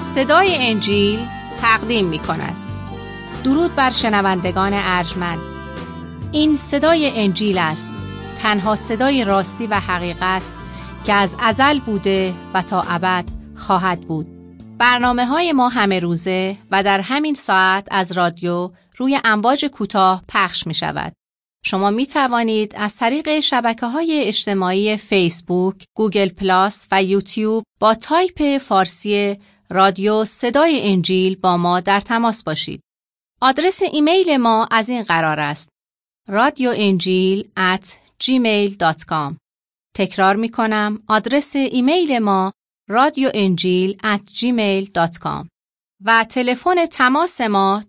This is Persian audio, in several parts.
صدای انجیل تقدیم می کند. درود بر شنوندگان ارجمند. این صدای انجیل است، تنها صدای راستی و حقیقت که از ازل بوده و تا ابد خواهد بود. برنامه‌های ما همه روزه و در همین ساعت از رادیو روی امواج کوتاه پخش می شود. شما می توانید از طریق شبکه‌های اجتماعی فیسبوک، گوگل پلاس و یوتیوب با تایپ فارسی رادیو صدای انجیل با ما در تماس باشید. آدرس ایمیل ما از این قرار است: radioenjil@gmail.com. تکرار می کنم، آدرس ایمیل ما radioenjil@gmail.com و تلفن تماس ما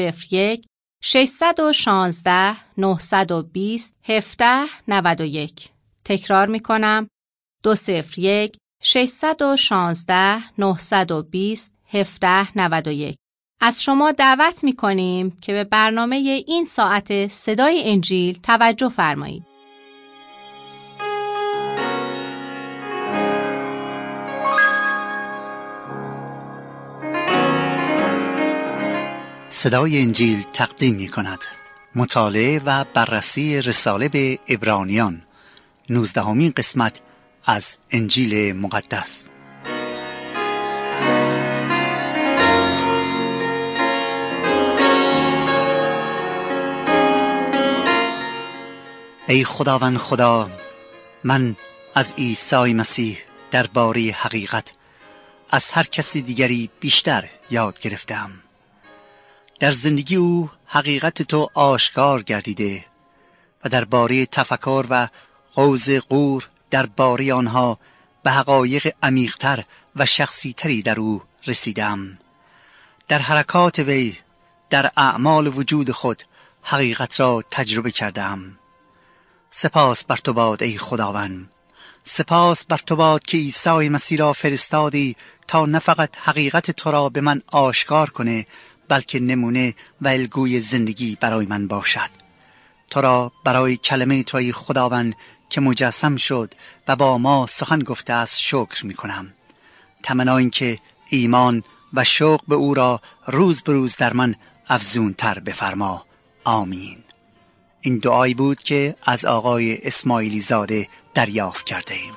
201-616-920-1791. تکرار می کنم، 201-616-920-1791. از شما دعوت می کنیم که به برنامه این ساعت صدای انجیل توجه فرمایید. صدای انجیل تقدیم می کند مطالعه و بررسی رساله به عبرانیان، 19مین قسمت از انجیل مقدس. ای خداوند خدا، من از عیسی مسیح درباره حقیقت از هر کسی دیگری بیشتر یاد گرفتم. در زندگی او حقیقت تو آشکار گردیده و درباره تفکر و غوض غور درباره آنها به حقایق عمیق‌تر و شخصی‌تری در او رسیدم. در حرکات وی، در اعمال وجود خود حقیقت را تجربه کردم. سپاس بر تو باد ای خداوند، سپاس بر تو باد که عیسی مسیح را فرستادی تا نه فقط حقیقت تو را به من آشکار کنه، بلکه نمونه و الگوی زندگی برای من باشد. تو را برای کلمه تو ای خداوند که مجسم شد و با ما سخن گفته است شکر می کنم. تمنا این که ایمان و شوق به او را روز به روز در من افزونتر بفرما. آمین. این دعایی بود که از آقای اسماعیلی زاده دریافت کرده ایم.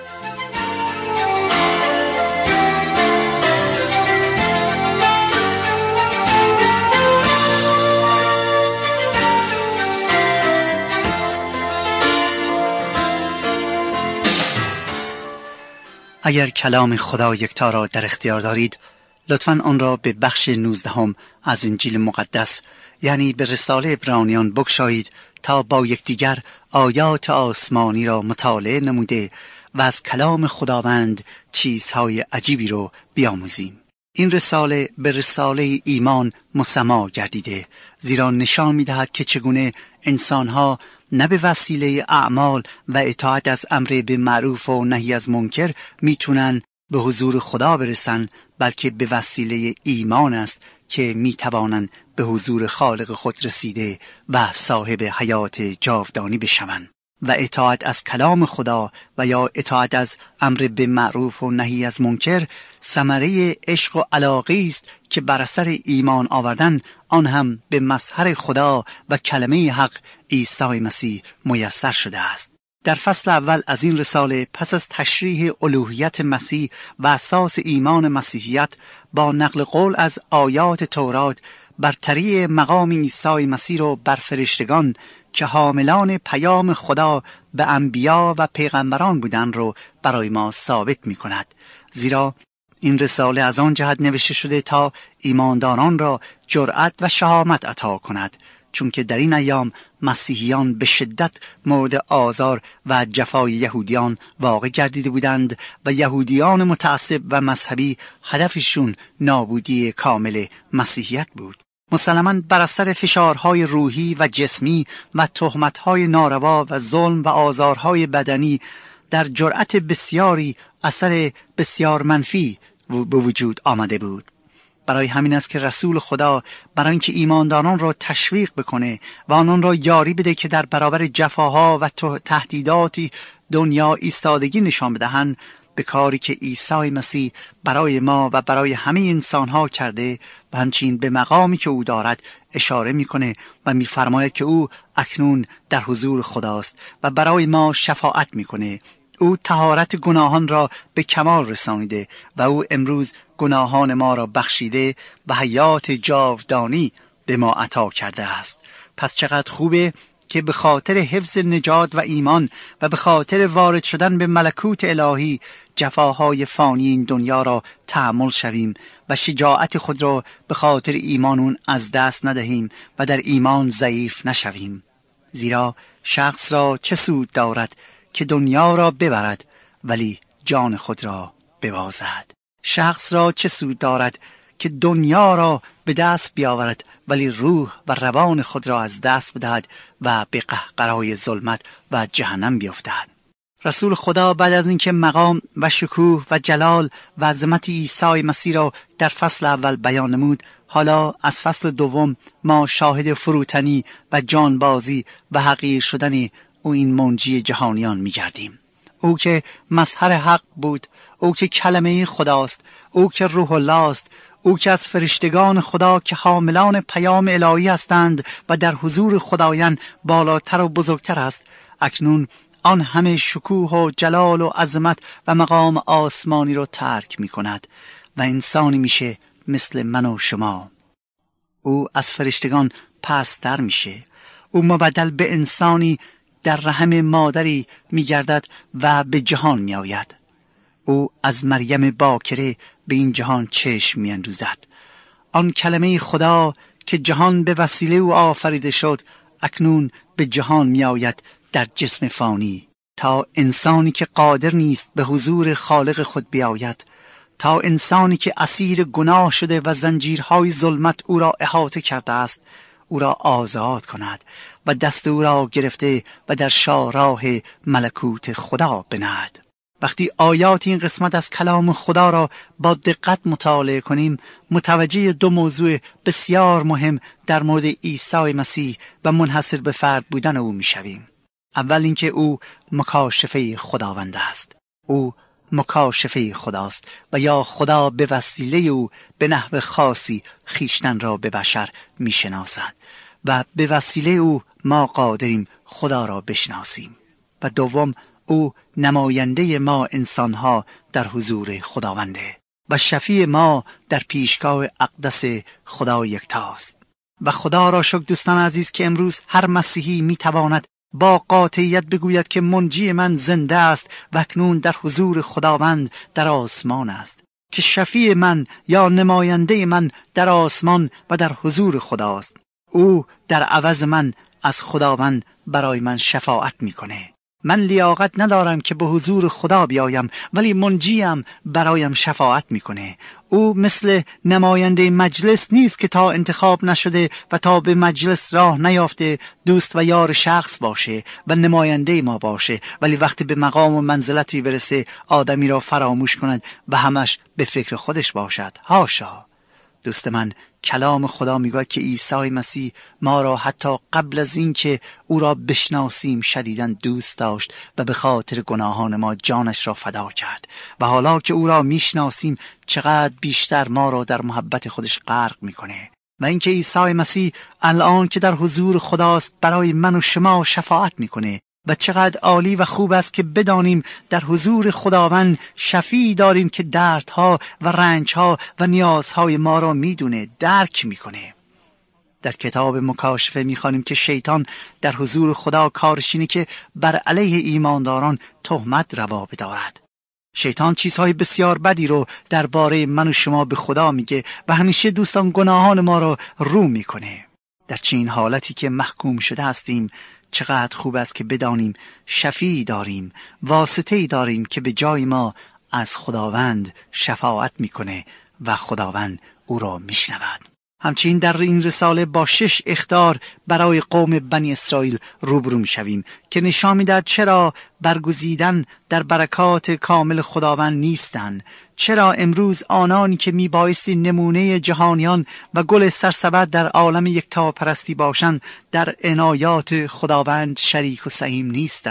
اگر کلام خدا یکتا را در اختیار دارید، لطفاً آن را به بخش 19 از انجیل مقدس، یعنی به رساله عبرانیان بگشایید تا با یکدیگر آیات آسمانی را مطالعه نموده و از کلام خداوند چیزهای عجیبی رو بیاموزیم. این رساله به رساله ایمان مسما گردیده، زیرا نشان می‌دهد که چگونه انسان‌ها نه به وسیله اعمال و اطاعت از امر به معروف و نهی از منکر میتونن به حضور خدا برسن، بلکه به وسیله ایمان است که میتوانن به حضور خالق خود رسیده و صاحب حیات جاودانی بشوند. و اطاعت از کلام خدا و یا اطاعت از امر به معروف و نهی از منکر ثمره عشق و علاقه است که بر اثر ایمان آوردن آن هم به مظهر خدا و کلمه حق عیسی مسیح میسر شده است. در فصل اول از این رساله پس از تشریح الوهیت مسیح و اساس ایمان مسیحیت با نقل قول از آیات تورات، برتری مقام عیسی مسیح رو بر فرشتگان که حاملان پیام خدا به انبیا و پیغمبران بودن رو برای ما ثابت می کند. زیرا این رساله از آن جهت نوشته شده تا ایمانداران را جرأت و شهامت عطا کند، چون که در این ایام مسیحیان به شدت مورد آزار و جفای یهودیان واقع گردیده بودند و یهودیان متعصب و مذهبی هدفشون نابودی کامل مسیحیت بود. مسلماً بر اثر فشارهای روحی و جسمی و تهمتهای ناروا و ظلم و آزارهای بدنی در جرأت بسیاری اثر بسیار منفی به وجود آمده بود. برای همین است که رسول خدا برای اینکه ایمانداران را تشویق بکنه و آنان را یاری بده که در برابر جفاها و تهدیداتی دنیا ایستادگی نشان بدهند، به کاری که عیسی مسیح برای ما و برای همه انسانها کرده و همچنین به مقامی که او دارد اشاره میکنه و میفرماید که او اکنون در حضور خداست و برای ما شفاعت میکنه. او طهارت گناهان را به کمال رسانیده و او امروز گناهان ما را بخشیده و حیات جاودانی به ما عطا کرده است. پس چقدر خوبه که به خاطر حفظ نجات و ایمان و به خاطر وارد شدن به ملکوت الهی جفاهای فانی این دنیا را تحمل شویم و شجاعت خود را به خاطر ایمانون از دست ندهیم و در ایمان ضعیف نشویم. زیرا شخص را چه سود دارد که دنیا را ببرد ولی جان خود را ببازد؟ شخص را چه سود دارد که دنیا را به دست بیاورد ولی روح و روان خود را از دست بدهد و به قهقرای ظلمت و جهنم بیفتد؟ رسول خدا بعد از اینکه مقام و شکوه و جلال و عظمت عیسی مسیح را در فصل اول بیان نمود، حالا از فصل دوم ما شاهد فروتنی و جانبازی و حقیر شدن او این منجی جهانیان می‌گردیم. او که مظهر حق بود، او که کلمه خداست، او که روح الله است، او که از فرشتگان خدا که حاملان پیام الهی هستند و در حضور خدایان بالاتر و بزرگتر است، اکنون آن همه شکوه و جلال و عظمت و مقام آسمانی را ترک می کند و انسانی میشه مثل من و شما. او از فرشتگان پست‌تر میشه. او مبدل به انسانی در رحم مادری میگردد و به جهان میآید. او از مریم باکره به این جهان چشم میاندازد. آن کلمه خدا که جهان به وسیله او آفریده شد اکنون به جهان میآید در جسم فانی، تا انسانی که قادر نیست به حضور خالق خود بیاید، تا انسانی که اسیر گناه شده و زنجیرهای ظلمت او را احاطه کرده است او را آزاد کند و دست او را گرفته و در شاهراه ملکوت خدا بنهد. وقتی آیات این قسمت از کلام خدا را با دقت مطالعه کنیم، متوجه دو موضوع بسیار مهم در مورد عیسی مسیح و منحصر به فرد بودن او میشویم. اول اینکه او مکاشفه خداوند است. او مکاشفه خداست و یا خدا به وسیله او به نحو خاصی خویشتن را به بشر میشناسد و به وسیله او ما قادریم خدا را بشناسیم. و دوم، او نماینده ما انسانها در حضور خداونده و شفیع ما در پیشگاه اقدس خدا یکتاست. و خدا را شکر دوستان عزیز که امروز هر مسیحی میتواند با قاطعیت بگوید که منجی من زنده است و اکنون در حضور خداوند در آسمان است، که شفیع من یا نماینده من در آسمان و در حضور خداست. او در عوض من از خداوند برای من شفاعت میکنه. من لیاقت ندارم که به حضور خدا بیایم ولی منجیم برایم شفاعت میکنه. او مثل نماینده مجلس نیست که تا انتخاب نشده و تا به مجلس راه نیافته دوست و یار شخص باشه و نماینده ما باشه، ولی وقتی به مقام و منزلتی برسه آدمی را فراموش کند و همش به فکر خودش باشد. هاشا دوست من، کلام خدا میگه که عیسی مسیح ما را حتی قبل از این که او را بشناسیم شدیداً دوست داشت و به خاطر گناهان ما جانش را فدا کرد و حالا که او را میشناسیم چقدر بیشتر ما را در محبت خودش غرق میکنه. و اینکه عیسی مسیح الان که در حضور خداست برای من و شما شفاعت میکنه و چقدر عالی و خوب است که بدانیم در حضور خداوند شفیعی داریم که دردها و رنجها و نیازهای ما را میدونه، درک میکنه. در کتاب مکاشفه میخوانیم که شیطان در حضور خدا کارش اینه که بر علیه ایمانداران تهمت روا بدارد. شیطان چیزهای بسیار بدی رو درباره من و شما به خدا میگه و همیشه دوستان گناهان ما را رو میکنه. در چنین حالتی که محکوم شده هستیم چقدر خوب است که بدانیم شفیعی داریم، واسطه‌ای داریم که به جای ما از خداوند شفاعت میکنه و خداوند او را میشنود. همچنین در این رساله با 6 اخطار برای قوم بنی اسرائیل روبرو میشویم که نشان میدهد چرا برگزیدن در برکات کامل خداوند نیستند، چرا امروز آنانی که میبایستی نمونه جهانیان و گل سرسبد در عالم یکتاپرستی باشند در عنایات خداوند شریک و سهیم نیستند.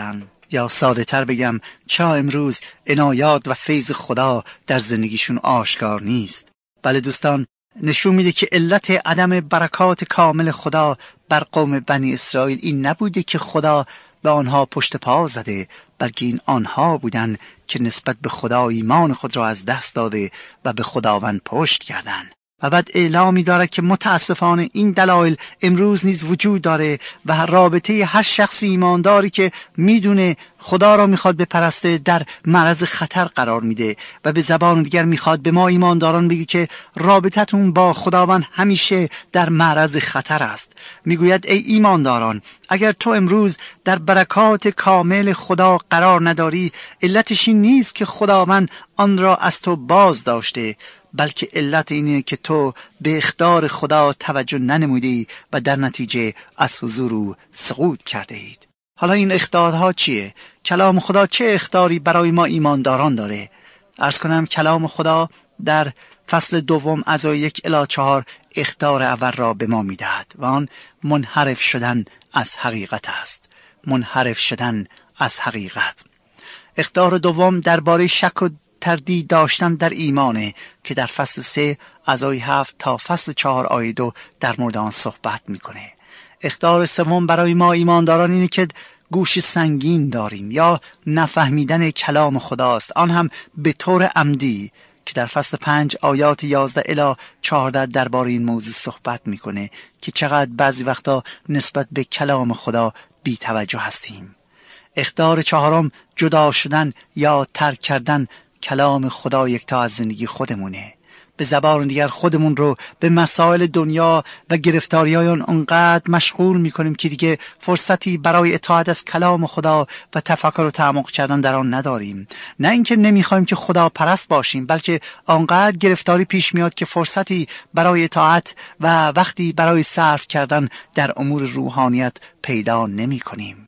یا ساده تر بگم چرا امروز عنایات و فیض خدا در زندگیشون آشکار نیست؟ بله دوستان، نشون میده که علت عدم برکات کامل خدا بر قوم بنی اسرائیل این نبوده که خدا به آنها پشت پا زده، بلکه این آنها بودن که نسبت به خدا ایمان خود را از دست داده و به خداوند پشت کردند. و بعد اعلامی دارد که متاسفانه این دلایل امروز نیز وجود داره و رابطه هر شخص ایمانداری که میدونه خدا را میخواد بپرسته در معرض خطر قرار میده و به زبان دیگر میخواد به ما ایمانداران بگه که رابطتون با خداوند همیشه در معرض خطر است. میگوید ای ایمانداران، اگر تو امروز در برکات کامل خدا قرار نداری، علتش این نیست که خداوند آن را از تو باز داشته، بلکه علت اینه که تو به اخطار خدا توجه ننمودی و در نتیجه از حضور او سقوط کرده اید. حالا این اخطارها چیه؟ کلام خدا چه اخطاری برای ما ایمانداران داره؟ عرض کنم کلام خدا در فصل دوم از آیه 1 الی 4 اخطار اول را به ما میدهد و آن منحرف شدن از حقیقت است. منحرف شدن از حقیقت. اخطار دوم درباره شک و تردید داشتن در ایمانه که در فصل 3 از آیه 7 تا فصل 4 آیه 2 در مورد آن صحبت میکنه. اخطار سوم برای ما ایمانداران اینه که گوش سنگین داریم یا نفهمیدن کلام خداست، آن هم به طور عمدی، که در فصل 5 آیات 11 الی 14 درباره این موضوع صحبت میکنه که چقدر بعضی وقتا نسبت به کلام خدا بی توجه هستیم. اخطار چهارم جدا شدن یا ترک کردن کلام خدا یکتا از زندگی خودمونه. به زبان دیگر خودمون رو به مسائل دنیا و گرفتاری‌های اونقدر مشغول می‌کنیم که دیگه فرصتی برای اطاعت از کلام خدا و تفکر و تعمق کردن در آن نداریم. نه اینکه نمی‌خوایم که خدا پرست باشیم، بلکه آنقدر گرفتاری پیش میاد که فرصتی برای اطاعت و وقتی برای صرف کردن در امور روحانیت پیدا نمی‌کنیم.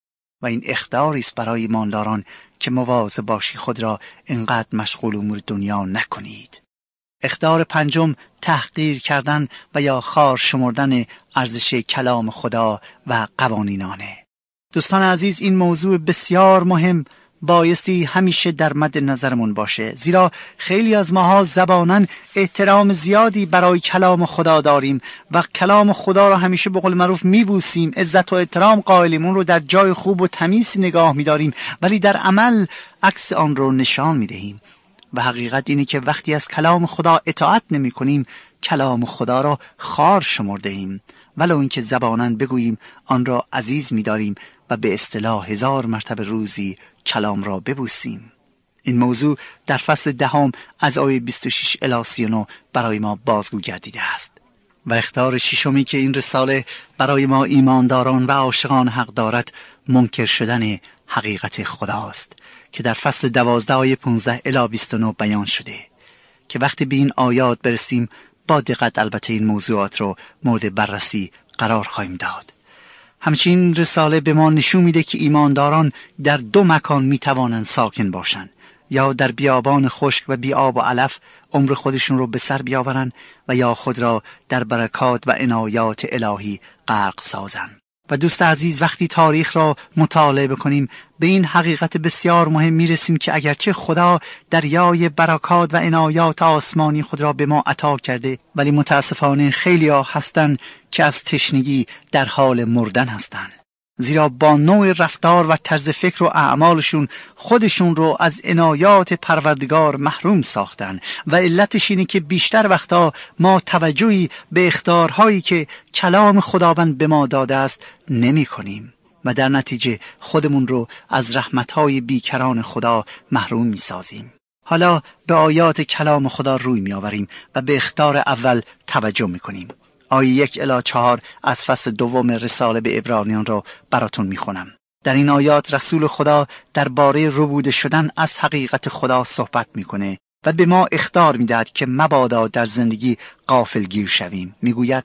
و این اخطاری است برای ایمانداران که مواظب باشی خود را اینقدر مشغول امور دنیا نکنید. اخطار پنجم تحقیر کردن و یا خوار شمردن ارزش کلام خدا و قوانین آنه. دوستان عزیز، این موضوع بسیار مهم بایستی همیشه در مد نظرمون باشه، زیرا خیلی از ماها زباناً احترام زیادی برای کلام خدا داریم و کلام خدا را همیشه به قول معروف میبوسیم، عزت و احترام قائلیم، اون رو در جای خوب و تمیز نگاه میداریم، ولی در عمل عکس آن رو نشان میدهیم. و حقیقت اینه که وقتی از کلام خدا اطاعت نمی کنیم، کلام خدا را خوار شمرده ایم، ولو اینکه زباناً بگوییم آن را عزیز می داریم و به اصطلاح 1000 مرتبه روزی کلام را ببوسیم. این موضوع در فصل 10 از آیه 26 الی 39 برای ما بازگو گردیده است. و اخطار ششمی که این رساله برای ما ایمانداران و عاشقان حق دارد، منکر شدن حقیقت خداست که در فصل 12 آیه 15 الی 29 بیان شده که وقتی به این آیات برسیم با دقت البته این موضوعات رو مورد بررسی قرار خواهیم داد. همچنین رساله به ما نشون میده که ایمانداران در 2 مکان میتوانند ساکن باشند، یا در بیابان خشک و بی آب و علف عمر خودشون رو به سر بیاورن و یا خود را در برکات و عنایات الهی غرق سازن. و دوست عزیز، وقتی تاریخ را مطالعه بکنیم به این حقیقت بسیار مهم میرسیم که اگرچه خدا دریای برکات و عنایات آسمانی خود را به ما عطا کرده، ولی متاسفانه خیلی ها هستن که از تشنگی در حال مردن هستن، زیرا با نوع رفتار و طرز فکر و اعمالشون خودشون رو از عنایات پروردگار محروم ساختن. و علتش اینه که بیشتر وقتا ما توجهی به اخطارهایی که کلام خداوند به ما داده است نمی کنیم و در نتیجه خودمون رو از رحمتهای بیکران خدا محروم می سازیم. حالا به آیات کلام خدا روی می آوریم و به اخطار اول توجه می کنیم. آیه 1 الی 4 از فصل 2 رساله به عبرانیان را براتون میخونم. در این آیات رسول خدا درباره ربوده شدن از حقیقت خدا صحبت میکنه و به ما اخطار میدهد که مبادا در زندگی غافلگیر شویم. میگوید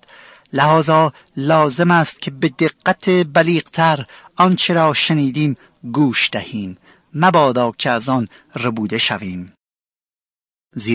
لذا لازم است که به دقت بلیغتر آنچه را شنیدیم گوش دهیم، مبادا که از آن ربوده شویم. زیرا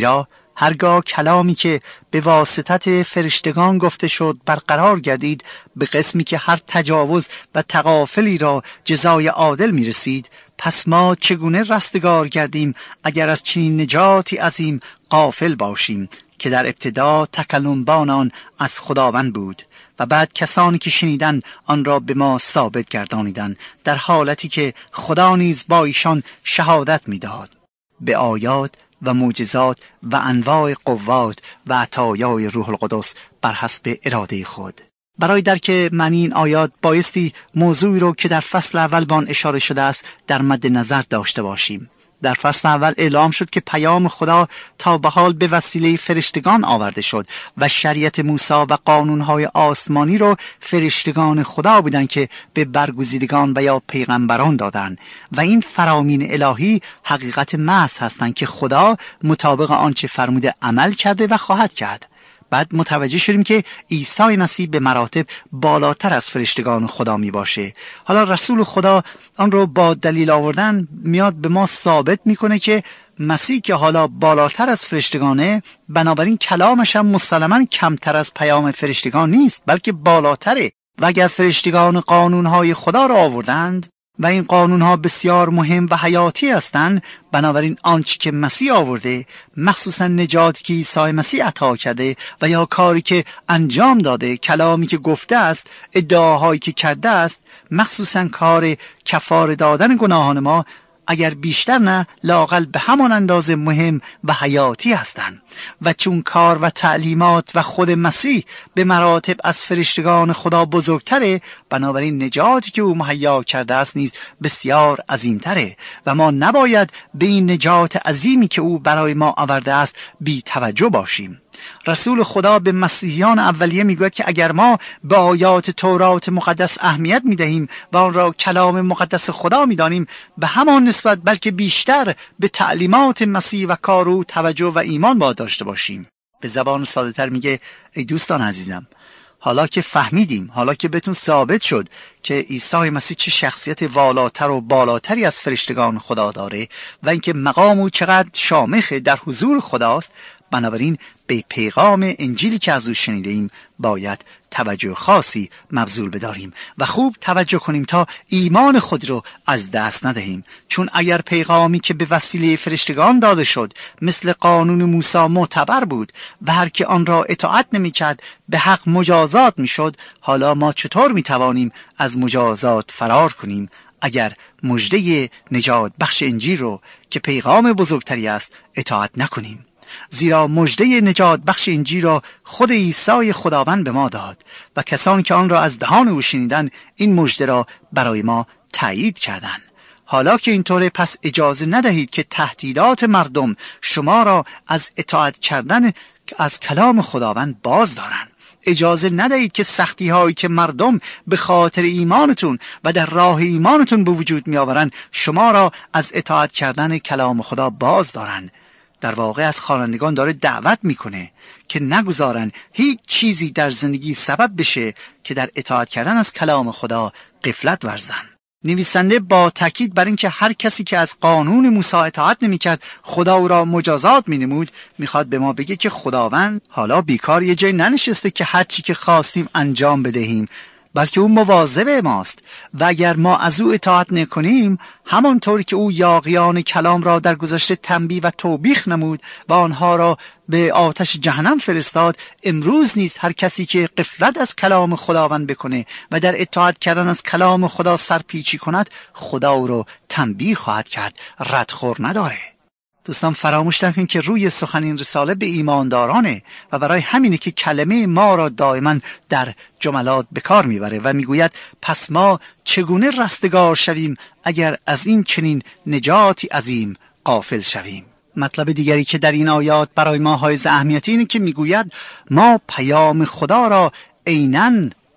هرگاه کلامی که به واسطت فرشتگان گفته شد برقرار گردید، به قسمی که هر تجاوز و تغافلی را جزای عادل می رسید، پس ما چگونه رستگار گردیم اگر از چنین نجاتی عظیم غافل باشیم که در ابتدا تکلمبان آن از خداوند بود و بعد کسانی که شنیدن آن را به ما ثابت گردانیدند، در حالتی که خدا نیز با ایشان شهادت می‌داد به آیات و معجزات و انواع قوات و عطایای روح القدس بر حسب اراده خود. برای درک معنی این آیات بایستی موضوعی رو که در فصل اول به آن اشاره شده است در مد نظر داشته باشیم. در فصل اول اعلام شد که پیام خدا تا به حال به وسیله فرشتگان آورده شد و شریعت موسی و قانونهای آسمانی رو فرشتگان خدا بودند که به برگزیدگان و یا پیغمبران دادند و این فرامین الهی حقیقت محض هستند که خدا مطابق آنچه فرموده عمل کرده و خواهد کرد. بعد متوجه شدیم که عیسی مسیح به مراتب بالاتر از فرشتگان خدا می باشه. حالا رسول خدا آن رو با دلیل آوردن میاد به ما ثابت میکنه که مسیح که حالا بالاتر از فرشتگانه، بنابراین کلامش هم مسلماً کمتر از پیام فرشتگان نیست بلکه بالاتره. و اگر فرشتگان قانونهای خدا را آوردند و این قانونها بسیار مهم و حیاتی هستند، بنابراین آنچه که مسیح آورده، مخصوصا نجاتی که عیسی مسیح عطا کرده و یا کاری که انجام داده، کلامی که گفته است، ادعاهایی که کرده است، مخصوصا کار کفاره دادن گناهان ما، اگر بیشتر نه لااقل به همان اندازه مهم و حیاتی هستند. و چون کار و تعلیمات و خود مسیح به مراتب از فرشتگان خدا بزرگتره، بنابراین نجاتی که او مهیا کرده است نیز بسیار عظیمتره و ما نباید به این نجات عظیمی که او برای ما آورده است بی توجه باشیم. رسول خدا به مسیحیان اولیه میگوید که اگر ما به آیات تورات مقدس اهمیت میدهیم و آن را کلام مقدس خدا میدانیم، به همان نسبت بلکه بیشتر به تعلیمات مسیح و کار او توجه و ایمان باید داشته باشیم. به زبان ساده تر میگه ای دوستان عزیزم، حالا که فهمیدیم، حالا که بهتون ثابت شد که عیسی مسیح چه شخصیت والاتر و بالاتری از فرشتگان خدا داره و اینکه مقام او چقدر شامخ در حضور خداست، بنابراین به پیغام انجیلی که از او شنیدیم باید توجه خاصی مبذول بداریم و خوب توجه کنیم تا ایمان خود رو از دست ندهیم. چون اگر پیغامی که به وسیله فرشتگان داده شد مثل قانون موسی معتبر بود و هر که آن را اطاعت نمی کرد به حق مجازات می شد، حالا ما چطور می توانیم از مجازات فرار کنیم اگر مژده نجات بخش انجیل رو که پیغام بزرگتری است اطاعت نکنیم؟ زیرا مژده نجات بخش انجیل را خود عیسی خداوند به ما داد و کسانی که آن را از دهان او شنیدن این مژده را برای ما تایید کردند. حالا که اینطوره، پس اجازه ندهید که تهدیدات مردم شما را از اطاعت کردن از کلام خداوند باز دارند. اجازه ندهید که سختی هایی که مردم به خاطر ایمانتون و در راه ایمانتون به وجود می آورند شما را از اطاعت کردن کلام خدا باز دارند. در واقع از خوانندگان داره دعوت میکنه که نگذارن هیچ چیزی در زندگی سبب بشه که در اطاعت کردن از کلام خدا غفلت ورزن. نویسنده با تاکید بر اینکه هر کسی که از قانون موسی اطاعت نمیکرد خدا او را مجازات مینمود، میخواد به ما بگه که خداوند حالا بیکار یه جای ننشسته که هر چی که خواستیم انجام بدهیم، بلکه او مواظب ماست و اگر ما از او اطاعت نکنیم، همانطوری که او یاغیان کلام را در گذشته تنبیه و توبیخ نمود و آنها را به آتش جهنم فرستاد، امروز نیز هر کسی که غفلت از کلام خداوند بکنه و در اطاعت کردن از کلام خدا سرپیچی کند، خدا او را تنبیه خواهد کرد، ردخور نداره. دوستان فراموش نکنید که روی سخن این رساله به ایماندارانه و برای همینه که کلمه ما را دائما در جملات به کار میبره و میگوید پس ما چگونه رستگار شویم اگر از این چنین نجاتی عظیم غافل شویم. مطلب دیگری که در این آیات برای ما حائز اهمیت اینه که میگوید ما پیام خدا را عیناً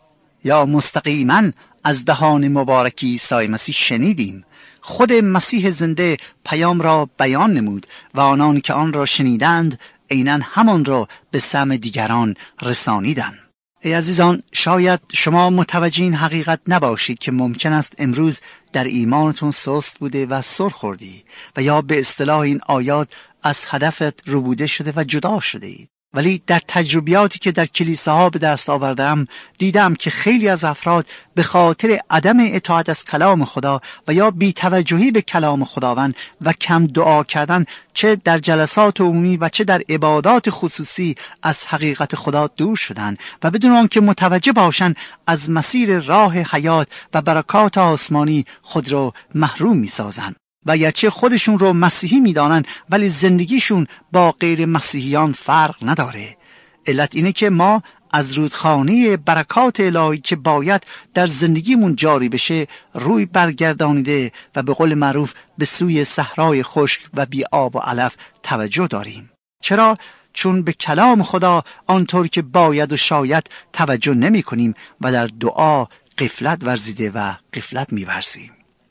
یا مستقیما از دهان مبارکی عیسی مسیح شنیدیم. خود مسیح زنده پیام را بیان نمود و آنان که آن را شنیدند عیناً همان را به سمع دیگران رسانیدند. ای عزیزان، شاید شما متوجه این حقیقت نباشید که ممکن است امروز در ایمانتون سست بوده و سر خوردی و یا به اصطلاح این آیات از هدفت ربوده شده و جدا شده اید. ولی در تجربیاتی که در کلیساها به دست آوردم دیدم که خیلی از افراد به خاطر عدم اطاعت از کلام خدا و یا بی‌توجهی به کلام خداوند و کم دعا کردن، چه در جلسات عمومی و چه در عبادات خصوصی، از حقیقت خدا دور شدن و بدون آنکه متوجه باشند از مسیر راه حیات و برکات آسمانی خود را محروم می‌سازند. و گرچه خودشون رو مسیحی میدانن ولی زندگیشون با غیر مسیحیان فرق نداره. علت اینه که ما از رودخانه برکات الهی که باید در زندگیمون جاری بشه روی برگردانیده و به قول معروف به سوی صحرای خشک و بی آب و علف توجه داریم. چرا؟ چون به کلام خدا آنطور که باید و شاید توجه نمی کنیم و در دعا غفلت ورزیده و غفلت می‌ورزیم.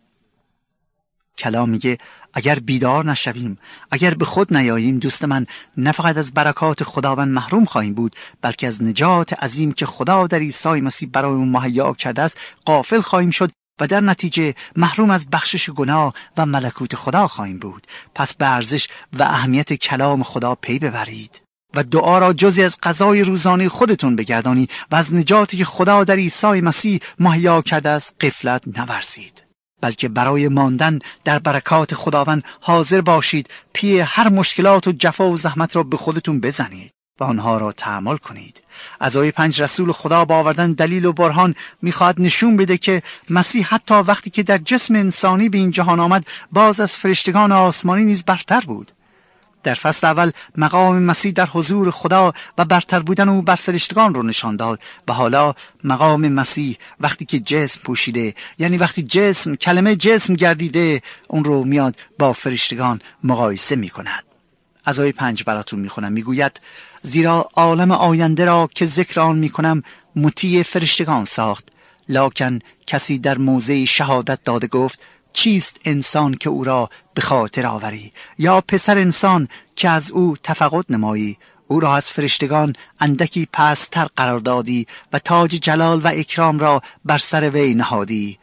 کلام میگه اگر بیدار نشویم، اگر به خود نیاییم، دوست من، نه فقط از برکات خداوند محروم خواهیم بود، بلکه از نجات عظیم که خدا در عیسی مسیح برایمون مهیا کرده است غافل خواهیم شد و در نتیجه محروم از بخشش گناه و ملکوت خدا خواهیم بود. پس به ارزش و اهمیت کلام خدا پی ببرید و دعا را جزئی از غذای روزانه خودتون بگردانی و از نجاتی که خدا در عیسی مسیح مهیا کرده است غفلت نورزید، بلکه برای ماندن در برکات خداوند حاضر باشید. پی هر مشکلات و جفا و زحمت را به خودتون بزنید و آنها را تحمل کنید. از آیه 5 رسول خدا با آوردن دلیل و برهان میخواهد نشون بده که مسیح حتی وقتی که در جسم انسانی به این جهان آمد باز از فرشتگان آسمانی نیز برتر بود. در فصل اول مقام مسیح در حضور خدا و برتر بودن او بر فرشتگان رو نشان داد و حالا مقام مسیح وقتی که جسم پوشیده، یعنی وقتی کلمه جسم گردیده، اون رو میاد با فرشتگان مقایسه میکند. از آیه 5 براتون میخونم. میگوید زیرا عالم آینده را که ذکر آن میکنم مطیع فرشتگان ساخت، لکن کسی در موضع شهادت داده گفت چیست انسان که او را به خاطر آوری، یا پسر انسان که از او تفقد نمایی. او را از فرشتگان اندکی پست‌تر قرار دادی و تاج جلال و اکرام را بر سر وی نهادی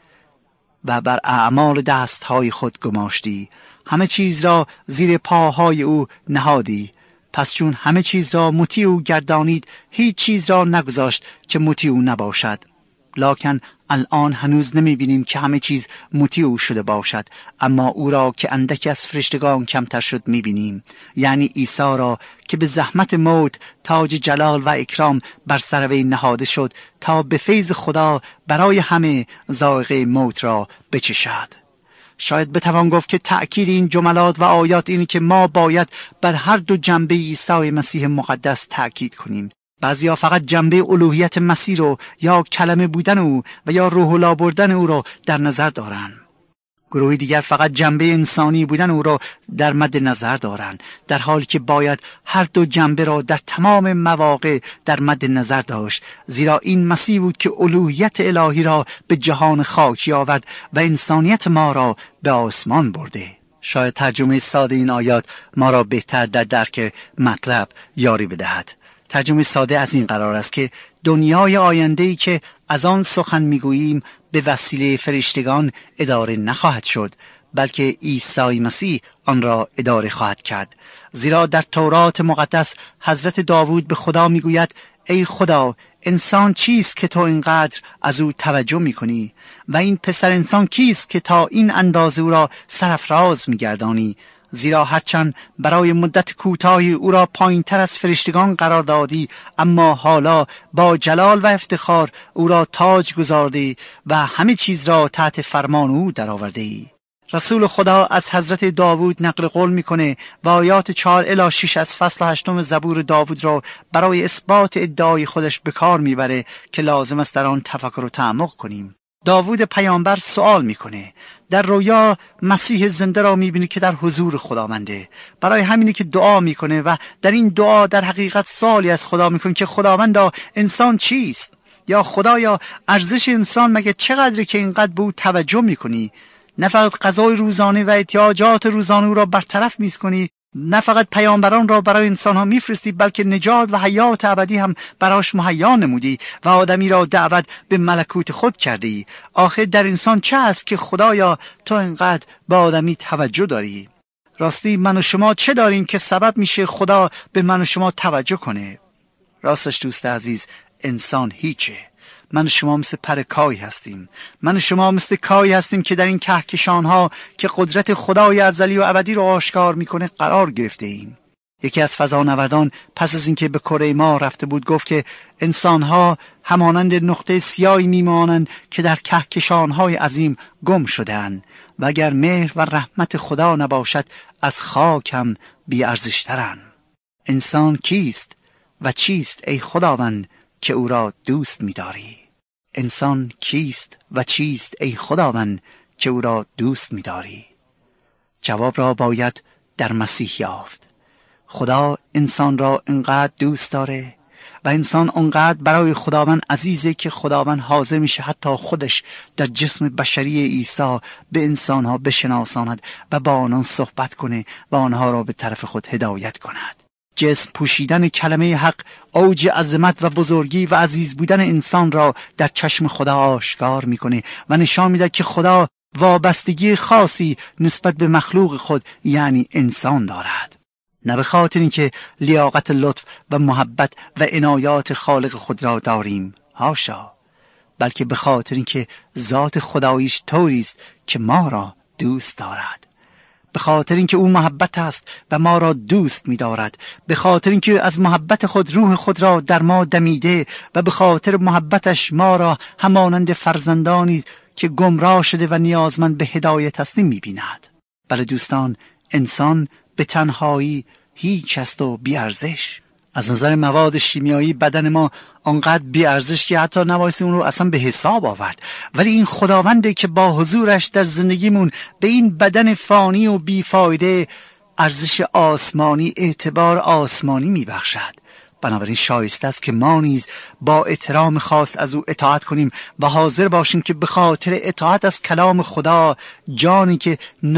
و بر اعمال دستهای خود گماشتی. همه چیز را زیر پاهای او نهادی. پس چون همه چیز را مطیع او گردانید، هیچ چیز را نگذاشت که مطیع او نباشد. لکن الان هنوز نمی بینیم که همه چیز مطیع او شده باشد، اما او را که اندکی از فرشتگان کمتر شد می بینیم، یعنی عیسی را که به زحمت موت تاج جلال و اکرام بر سر وی نهاده شد تا به فیض خدا برای همه ذائقه موت را بچشد. شاید بتوان گفت که تأکید این جملات و آیات اینه که ما باید بر هر دو جنبه عیسی مسیح مقدس تأکید کنیم. بعضیا فقط جنبه الوهیت مسیح رو یا کلمه بودن او و یا روح الله بردن او رو در نظر دارن. گروهی دیگر فقط جنبه انسانی بودن او را در مد نظر دارند، در حالی که باید هر دو جنبه را در تمام مواقع در مد نظر داشت، زیرا این مسیح بود که الوهیت الهی را به جهان خاکی آورد و انسانیت ما را به آسمان برده. شاید ترجمه ساده این آیات ما را بهتر در درک مطلب یاری بدهد. ترجمه ساده از این قرار است که دنیای آینده‌ای که از آن سخن میگوییم به وسیله فرشتگان اداره نخواهد شد، بلکه عیسی مسیح آن را اداره خواهد کرد. زیرا در تورات مقدس حضرت داوود به خدا میگوید ای خدا، انسان چیست که تو اینقدر از او توجه میکنی و این پسر انسان کیست که تا این اندازه او را سرافراز میگردانی؟ زیرا هرچند برای مدت کوتاهی او را پایین تر از فرشتگان قرار دادی، اما حالا با جلال و افتخار او را تاج گذاردی و همه چیز را تحت فرمان او درآوردی. رسول خدا از حضرت داوود نقل قول میکنه و آیات 4 الی 6 از فصل 8 زبور داوود را برای اثبات ادعای خودش به کار میبره که لازم است در آن تفکر و تعمق کنیم. داوود پیامبر سوال میکنه. در رویا مسیح زنده را میبینه که در حضور خداونده. برای همینه که دعا میکنه و در این دعا در حقیقت سوالی از خدا میکنه که خداوندا انسان چیست؟ یا خدایا ارزش انسان مگه چقدره که اینقدر به او توجه میکنی؟ نه فقط غذای روزانه و احتیاجات روزانه او را برطرف میکنی، نه فقط پیامبران را برای انسانها میفرستی، بلکه نجات و حیات ابدی هم براش مهیا نمودی و آدمی را دعوت به ملکوت خود کردی. آخر در انسان چه است که خدایا تو اینقدر به آدمی توجه داری؟ راستی من و شما چه داریم که سبب میشه خدا به من و شما توجه کنه؟ راستش دوست عزیز، انسان هیچه. من و شما مثل پر کای هستیم. من و شما مثل کای هستیم که در این کهکشان‌ها که قدرت خدای ازلی و ابدی رو آشکار میکنه قرار گرفته ایم. یکی از فضانوردان پس از اینکه به کره ماه رفته بود گفت که انسان‌ها همانند نقطه سیاهی میمانند که در کهکشان‌های عظیم گم شده‌اند و اگر مهر و رحمت خدا نباشد از خاک هم بی‌ارزش‌ترند. انسان کیست و چیست ای خداوند که او را دوست می‌داری؟ انسان کیست و چیست ای خداوند که او را دوست می‌داری؟ جواب را باید در مسیح یافت. خدا انسان را انقدر دوست داره و انسان انقدر برای خداوند عزیزه که خداوند حاضر میشه حتی خودش در جسم بشری عیسی به انسانها بشناساند و با آنان صحبت کنه و آنها را به طرف خود هدایت کند. جسم پوشیدن کلمه حق اوج عظمت و بزرگی و عزیز بودن انسان را در چشم خدا آشکار میکنه و نشان میده که خدا وابستگی خاصی نسبت به مخلوق خود یعنی انسان دارد. نه به خاطر اینکه لیاقت لطف و محبت و عنایات خالق خود را داریم، حاشا، بلکه به خاطر اینکه ذات خداییش طوری است که ما را دوست دارد. به خاطر اینکه او محبت است و ما را دوست می‌دارد، به خاطر اینکه از محبت خود روح خود را در ما دمیده و به خاطر محبتش ما را همانند فرزندانی که گمراه شده و نیازمند به هدایت هستیم می‌بیند. بله دوستان، انسان به تنهایی هیچ است و بی‌ارزش. از نظر مواد شیمیایی بدن ما آنقدر بی‌ارزش که حتی نبایستی اون رو اصلا به حساب آورد، ولی این خداونده که با حضورش در زندگیمون به این بدن فانی و بیفایده ارزش آسمانی، اعتبار آسمانی میبخشد. بنابراین شایسته است که ما نیز با احترام خاص از او اطاعت کنیم و حاضر باشیم که به خاطر اطاعت از کلام خدا جانی که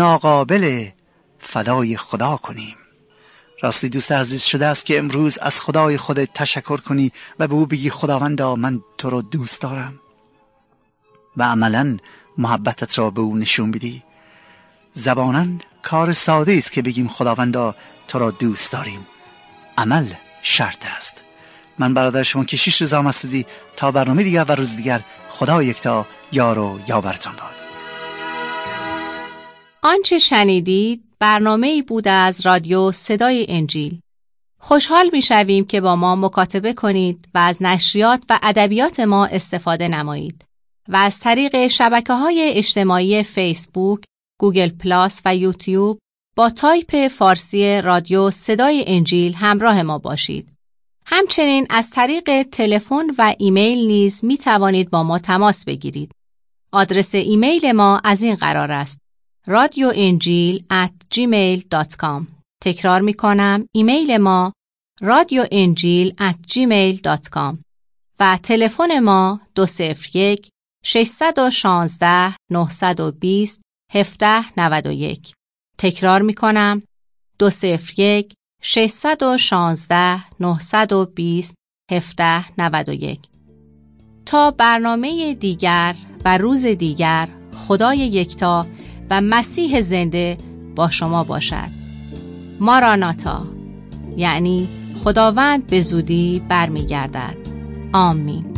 ناقابل فدای خدا کنیم. راستی دوست عزیز، شده است که امروز از خدای خودت تشکر کنی و به او بگی خداوندا من تو رو دوست دارم و عملاً محبتت را به او نشون بدی. زباناً کار ساده است که بگیم خداوندا تو را دوست داریم، عمل شرط است. من برادر شما کشیش رضا مسعودی، تا برنامه دیگر و روز دیگر، خدا یکتا یار و یاورتان باد. آنچه شنیدید برنامه‌ای بود از رادیو صدای انجیل. خوشحال می‌شویم که با ما مکاتبه کنید و از نشریات و ادبیات ما استفاده نمایید و از طریق شبکه‌های اجتماعی فیسبوک، گوگل پلاس و یوتیوب با تایپ فارسی رادیو صدای انجیل همراه ما باشید. همچنین از طریق تلفن و ایمیل نیز می‌توانید با ما تماس بگیرید. آدرس ایمیل ما از این قرار است: radioenjil@gmail.com. تکرار می کنم، ایمیل ما radioenjil@gmail.com و تلفن ما 201-616-920-1791. تکرار می کنم، 201-616-920-1791. تا برنامه دیگر و روز دیگر، خدای یکتا و مسیح زنده با شما باشد. ماراناتا، یعنی خداوند به زودی برمیگردد. آمین.